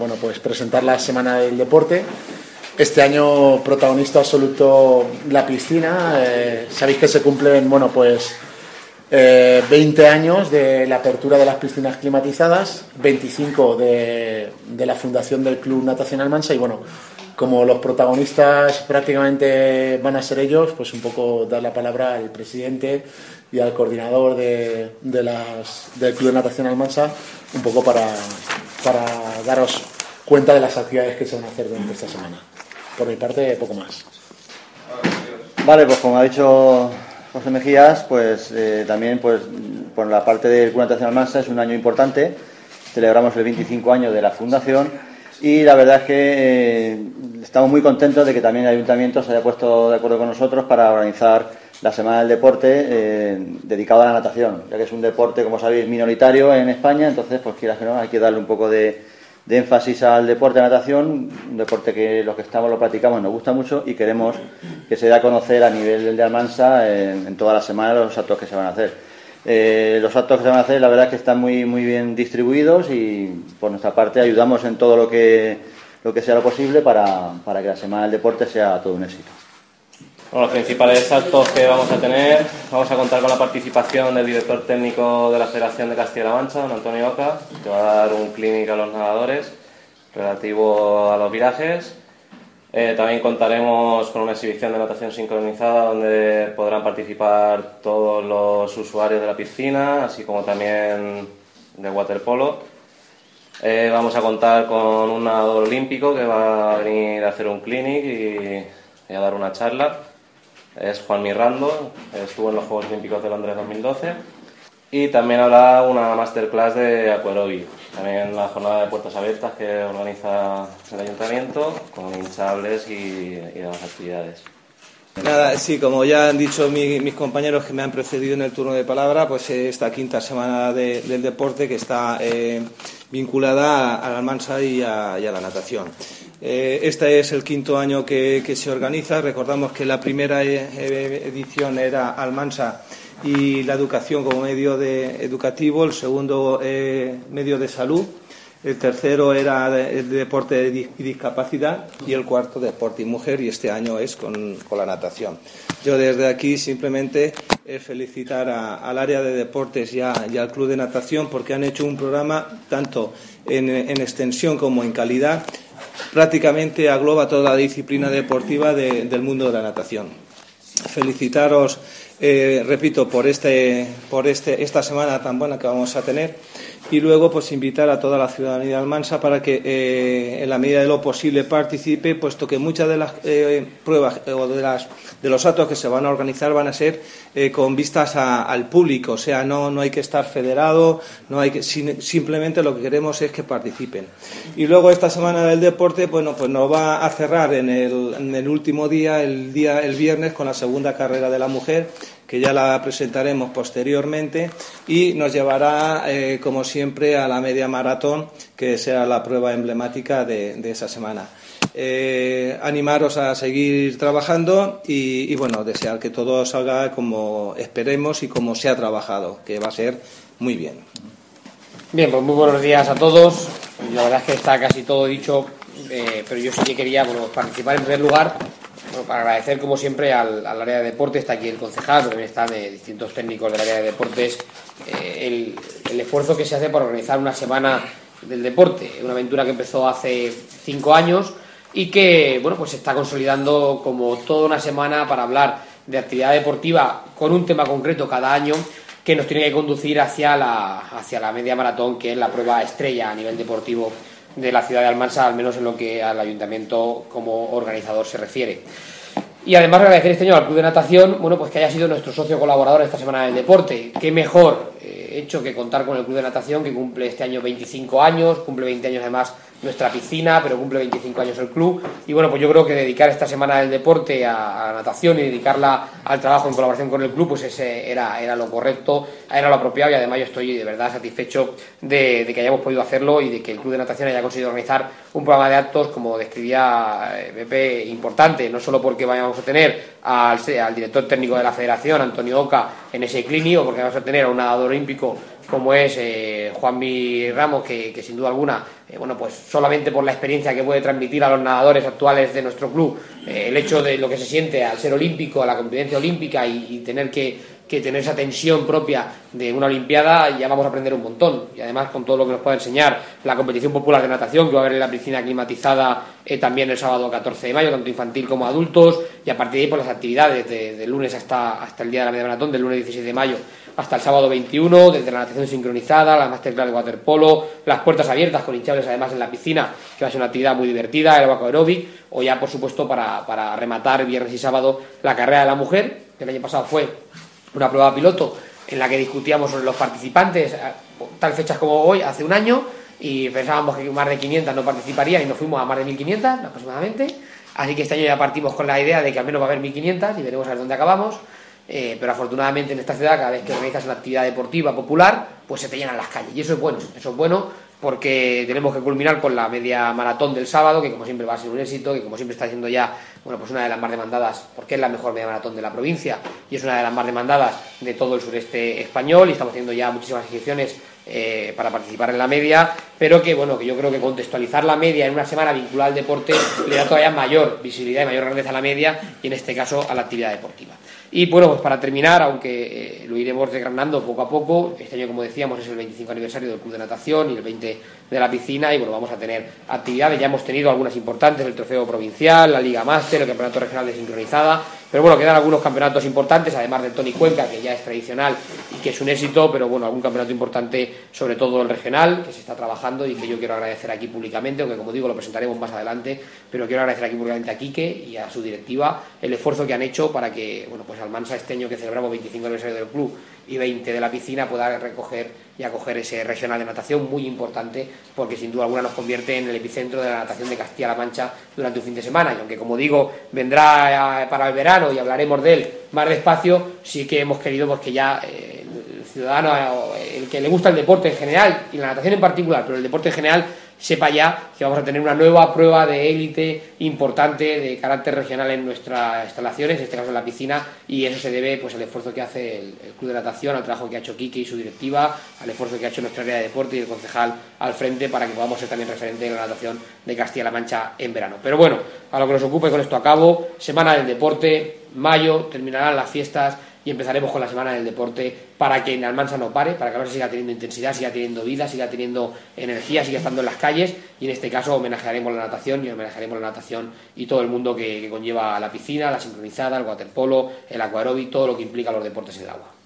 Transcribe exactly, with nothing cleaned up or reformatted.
Bueno, pues presentar la Semana del Deporte. Este año protagonista absoluto la piscina. Eh, sabéis que se cumplen, bueno, pues eh, veinte años de la apertura de las piscinas climatizadas, veinticinco de, de la fundación del Club Natación Almansa y bueno, como los protagonistas prácticamente van a ser ellos, pues un poco dar la palabra al presidente y al coordinador de, de las, del Club de Natación Almansa, un poco para, para daros cuenta de las actividades que se van a hacer durante esta semana. Por mi parte, poco más. Vale, pues como ha dicho José Mejías, pues eh, también pues por la parte del Club Natación Almansa es un año importante. Celebramos el veinticinco años de la fundación y la verdad es que eh, estamos muy contentos de que también el Ayuntamiento se haya puesto de acuerdo con nosotros para organizar la Semana del Deporte eh, dedicado a la natación, ya que es un deporte, como sabéis, minoritario en España. Entonces, pues quieras que no, hay que darle un poco de, de énfasis al deporte de natación, un deporte que los que estamos lo practicamos nos gusta mucho y queremos que se dé a conocer a nivel de Almansa en, en toda la semana los actos que se van a hacer. Eh, los actos que se van a hacer, la verdad es que están muy muy bien distribuidos y por nuestra parte ayudamos en todo lo que lo que sea lo posible para, para que la Semana del Deporte sea todo un éxito. Bueno, los principales actos que vamos a tener, vamos a contar con la participación del director técnico de la Federación de Castilla-La Mancha, don Antonio Oca, que va a dar un clinic a los nadadores relativo a los virajes. Eh, también contaremos con una exhibición de natación sincronizada donde podrán participar todos los usuarios de la piscina, así como también de waterpolo. Eh, vamos a contar con un nadador olímpico que va a venir a hacer un clinic y, y a dar una charla. Es Juan Mirrando, estuvo en los Juegos Olímpicos de Londres dos mil doce. Y también habrá una masterclass de aquarobic, también la jornada de puertas abiertas que organiza el Ayuntamiento, con hinchables y, y demás actividades. Nada, sí, como ya han dicho mi, mis compañeros que me han precedido en el turno de palabra, pues esta quinta semana de, del deporte que está eh, vinculada a la Almansa y a, y a la natación. Eh, este es el quinto año que, que se organiza. Recordamos que la primera eh, edición era Almansa y la educación como medio de educativo, el segundo eh, medio de salud, el tercero era el deporte y discapacidad y el cuarto deporte y mujer, y este año es con, con la natación. Yo desde aquí simplemente eh, felicitar a, al área de deportes y, a, y al club de natación porque han hecho un programa tanto en, en extensión como en calidad, prácticamente agloba toda la disciplina deportiva de, del mundo de la natación. Felicitaros, eh, repito, por este, por este, esta semana tan buena que vamos a tener y luego pues invitar a toda la ciudadanía de Almansa para que eh, en la medida de lo posible participe, puesto que muchas de las eh, pruebas eh, o de, las, de los actos que se van a organizar van a ser eh, con vistas a, al público, o sea, no, no hay que estar federado, no hay que, sin, simplemente lo que queremos es que participen. Y luego esta semana del deporte, bueno, pues nos va a cerrar en el, en el último día, el día, el viernes, con la segunda carrera de la mujer, que ya la presentaremos posteriormente, y nos llevará, eh, como siempre, a la media maratón, que será la prueba emblemática de, de esa semana. Eh, animaros a seguir trabajando y, y, bueno, desear que todo salga como esperemos y como se ha trabajado, que va a ser muy bien. Bien, pues muy buenos días a todos. La verdad es que está casi todo dicho, eh, pero yo sí que quería bueno, participar en primer lugar. Bueno, para agradecer como siempre al, al área de deportes, está aquí el concejal, también están eh, distintos técnicos del área de deportes, eh, el, el esfuerzo que se hace para organizar una semana del deporte, una aventura que empezó hace cinco años y que bueno pues se está consolidando como toda una semana para hablar de actividad deportiva con un tema concreto cada año que nos tiene que conducir hacia la, hacia la media maratón, que es la prueba estrella a nivel deportivo de la ciudad de Almansa, al menos en lo que al ayuntamiento como organizador se refiere. Y además agradecer este año al Club de Natación, bueno, pues que haya sido nuestro socio colaborador esta semana del deporte. Qué mejor eh, hecho que contar con el Club de Natación, que cumple este año veinticinco años, cumple veinte años además nuestra piscina, pero cumple veinticinco años el club. Y bueno, pues yo creo que dedicar esta semana del deporte a, a la natación y dedicarla al trabajo en colaboración con el club, pues ese era, era lo correcto, era lo apropiado, y además yo estoy de verdad satisfecho de, de que hayamos podido hacerlo y de que el Club de Natación haya conseguido organizar un programa de actos, como describía Pepe, importante, no solo porque vayamos a tener al, al director técnico de la Federación, Antonio Oca, en ese clínico, porque vamos a tener a un nadador olímpico como es eh, Juanmi Ramos, que, que sin duda alguna, eh, bueno, pues solamente por la experiencia que puede transmitir a los nadadores actuales de nuestro club, eh, el hecho de lo que se siente al ser olímpico, a la competencia olímpica y, y tener que, que tener esa tensión propia de una olimpiada, ya vamos a aprender un montón. Y además con todo lo que nos pueda enseñar la competición popular de natación, que va a haber en la piscina climatizada eh, también el sábado catorce de mayo, tanto infantil como adultos, y a partir de ahí pues las actividades de, de lunes hasta, hasta el día de la media maratón, del lunes dieciséis de mayo hasta el sábado veintiuno, desde la natación sincronizada, la masterclass de waterpolo, las puertas abiertas con hinchables además en la piscina, que va a ser una actividad muy divertida, el aqua aeróbic, o ya por supuesto para, para rematar viernes y sábado la carrera de la mujer, que el año pasado fue una prueba piloto en la que discutíamos sobre los participantes, tal fechas como hoy, hace un año, y pensábamos que más de quinientas no participarían y nos fuimos a más de mil quinientas aproximadamente, así que este año ya partimos con la idea de que al menos va a haber mil quinientas y veremos a ver dónde acabamos. Eh, pero afortunadamente en esta ciudad, cada vez que organizas una actividad deportiva popular, pues se te llenan las calles, y eso es bueno, eso es bueno porque tenemos que culminar con la media maratón del sábado, que como siempre va a ser un éxito, que como siempre está siendo ya, bueno, pues una de las más demandadas, porque es la mejor media maratón de la provincia y es una de las más demandadas de todo el sureste español, y estamos teniendo ya muchísimas inscripciones eh, para participar en la media, pero que bueno, que yo creo que contextualizar la media en una semana vinculada al deporte le da todavía mayor visibilidad y mayor grandeza a la media, y en este caso a la actividad deportiva. Y bueno, pues para terminar, aunque eh, lo iremos desgranando poco a poco, este año, como decíamos, es el veinticinco aniversario del Club de Natación y el veinte de la piscina, y bueno, vamos a tener actividades, ya hemos tenido algunas importantes, el Trofeo Provincial, la Liga Máster, el Campeonato Regional de Sincronizada, pero bueno, quedan algunos campeonatos importantes, además del Tony Cuenca, que ya es tradicional y que es un éxito, pero bueno, algún campeonato importante, sobre todo el regional, que se está trabajando y que yo quiero agradecer aquí públicamente, aunque como digo, lo presentaremos más adelante, pero quiero agradecer aquí públicamente a Quique y a su directiva el esfuerzo que han hecho para que, bueno, pues Almansa este año, que celebramos veinticinco aniversario del club y veinte de la piscina, pueda recoger y acoger ese regional de natación muy importante, porque sin duda alguna nos convierte en el epicentro de la natación de Castilla-La Mancha durante un fin de semana, y aunque como digo vendrá para el verano y hablaremos de él más despacio, sí que hemos querido pues que ya eh, el ciudadano, el que le gusta el deporte en general y la natación en particular, pero el deporte en general, sepa ya que vamos a tener una nueva prueba de élite importante de carácter regional en nuestras instalaciones, en este caso en la piscina, y eso se debe pues al esfuerzo que hace el, el Club de Natación, al trabajo que ha hecho Quique y su directiva, al esfuerzo que ha hecho nuestra área de deporte y el concejal al frente, para que podamos ser también referente en la natación de Castilla-La Mancha en verano. Pero bueno, a lo que nos ocupa, y con esto acabo, Semana del Deporte, mayo, terminarán las fiestas y empezaremos con la Semana del Deporte para que en Almansa no pare, para que Almansa siga teniendo intensidad, siga teniendo vida, siga teniendo energía, siga estando en las calles, y en este caso homenajearemos la natación y homenajearemos la natación y todo el mundo que, que conlleva la piscina, la sincronizada, el waterpolo, el aquaróbic, todo lo que implica los deportes en el agua.